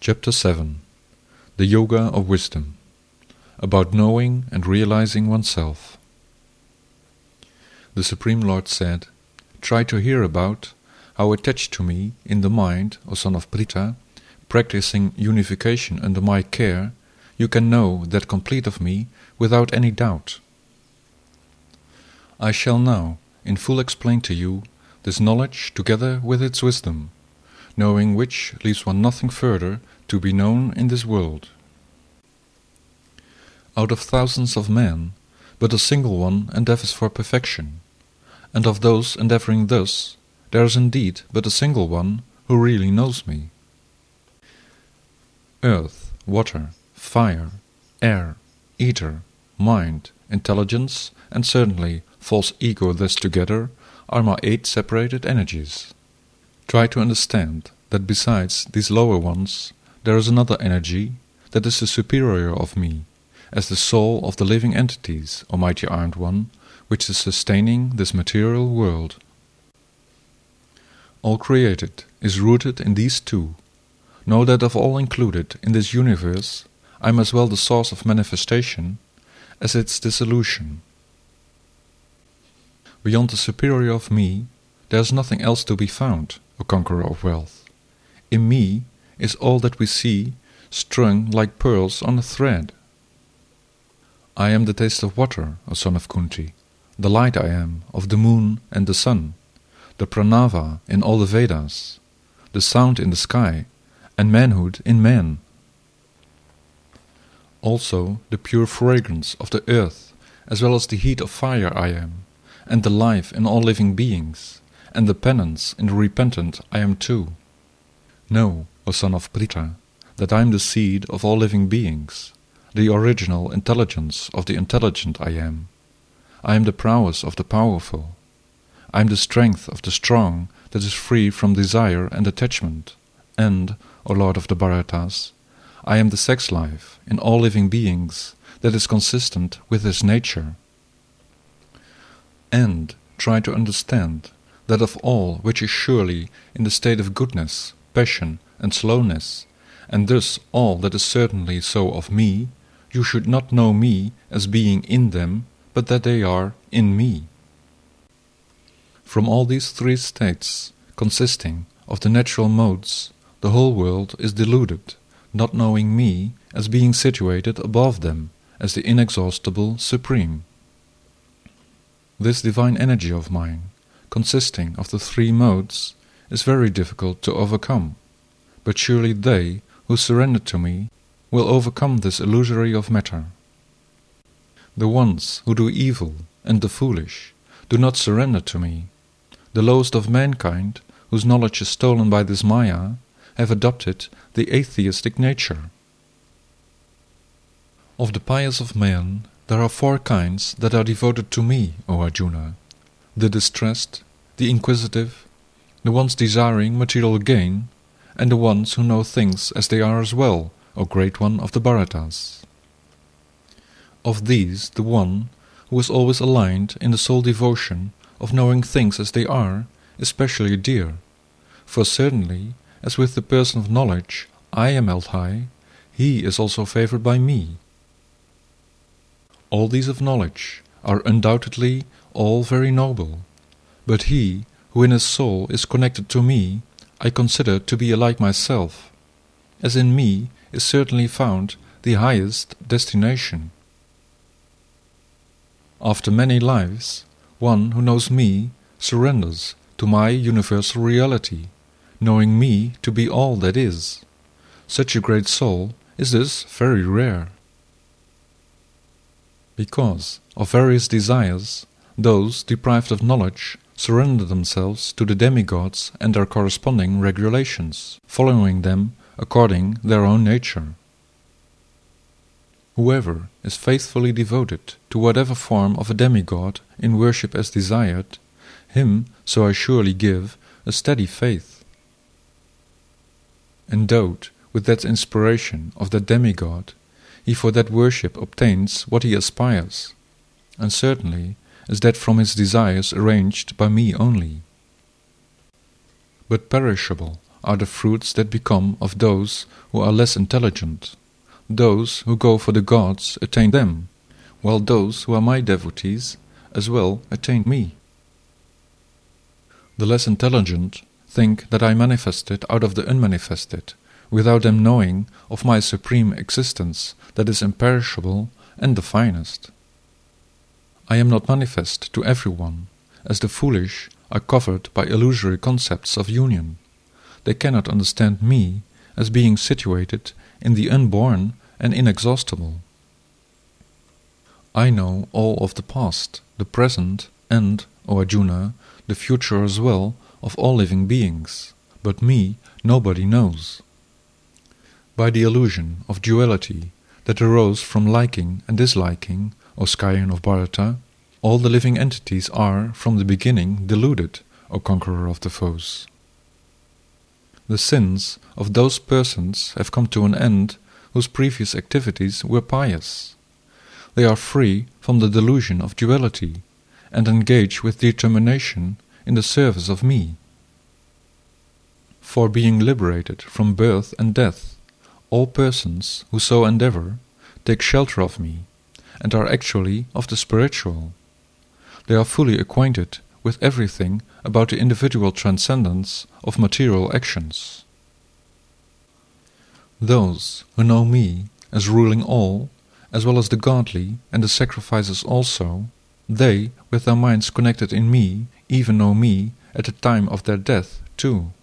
Chapter 7. The Yoga of Wisdom. About knowing and realizing oneself. The Supreme Lord said, "Try to hear about how attached to me in the mind, O son of Pritha, practicing unification under my care, you can know that complete of me without any doubt. I shall now in full explain to you this knowledge together with its wisdom, knowing which leaves one nothing further to be known in this world. Out of thousands of men, but a single one endeavors for perfection, and of those endeavoring thus, there is indeed but a single one who really knows me. Earth, water, fire, air, ether, mind, intelligence, and certainly false ego thus together are my 8 separated energies. Try to understand that besides these lower ones, there is another energy that is the superior of me, as the soul of the living entities, O mighty Armed One, which is sustaining this material world. All created is rooted in these 2. Know that of all included in this universe, I am as well the source of manifestation as its dissolution. Beyond the superior of me, there is nothing else to be found, O conqueror of wealth. In me is all that we see strung like pearls on a thread. I am the taste of water, O son of Kunti, the light I am of the moon and the sun, the pranava in all the Vedas, the sound in the sky, and manhood in man. Also the pure fragrance of the earth, as well as the heat of fire I am, and the life in all living beings, and the penance in the repentant I am too. Know, O son of Pritha, that I am the seed of all living beings, the original intelligence of the intelligent I am. I am the prowess of the powerful. I am the strength of the strong that is free from desire and attachment, and, O Lord of the Bharatas, I am the sex life in all living beings that is consistent with his nature. And try to understand that of all which is surely in the state of goodness, passion, and slowness, and thus all that is certainly so of me, you should not know me as being in them, but that they are in me. From all these 3 states, consisting of the natural modes, the whole world is deluded, not knowing me as being situated above them, as the inexhaustible Supreme. This divine energy of mine, consisting of the 3 modes, is very difficult to overcome, but surely they who surrender to me will overcome this illusory of matter. The ones who do evil and the foolish do not surrender to me. The lowest of mankind, whose knowledge is stolen by this Maya, have adopted the atheistic nature. Of the pious of man, there are 4 kinds that are devoted to me, O Arjuna: the distressed, the inquisitive, the ones desiring material gain, and the ones who know things as they are as well, O Great One of the Bharatas. Of these, the one who is always aligned in the sole devotion of knowing things as they are is specially dear, for certainly, as with the person of knowledge I am held high, he is also favored by me. All these of knowledge are undoubtedly all very noble, but he who in his soul is connected to me I consider to be alike myself, as in me is certainly found the highest destination. After many lives, one who knows me surrenders to my universal reality, knowing me to be all that is. Such a great soul is thus very rare. Because of various desires, those deprived of knowledge surrender themselves to the demigods and their corresponding regulations, following them according their own nature. Whoever is faithfully devoted to whatever form of a demigod in worship as desired, him so I surely give a steady faith. Endowed with that inspiration of that demigod, he for that worship obtains what he aspires, and certainly as that from his desires arranged by me only. But perishable are the fruits that become of those who are less intelligent. Those who go for the gods attain them, while those who are my devotees as well attain me. The less intelligent think that I manifested out of the unmanifested, without them knowing of my supreme existence that is imperishable and the finest. I am not manifest to everyone, as the foolish are covered by illusory concepts of union. They cannot understand me as being situated in the unborn and inexhaustible. I know all of the past, the present, and, O Arjuna, the future as well of all living beings, but me nobody knows. By the illusion of duality that arose from liking and disliking, O scion of Bharata, all the living entities are from the beginning deluded, O conqueror of the foes. The sins of those persons have come to an end whose previous activities were pious. They are free from the delusion of duality and engage with determination in the service of me. For being liberated from birth and death, all persons who so endeavor take shelter of me and are actually of the spiritual. They are fully acquainted with everything about the individual transcendence of material actions. Those who know me as ruling all, as well as the godly and the sacrifices also, they, with their minds connected in me, even know me at the time of their death too.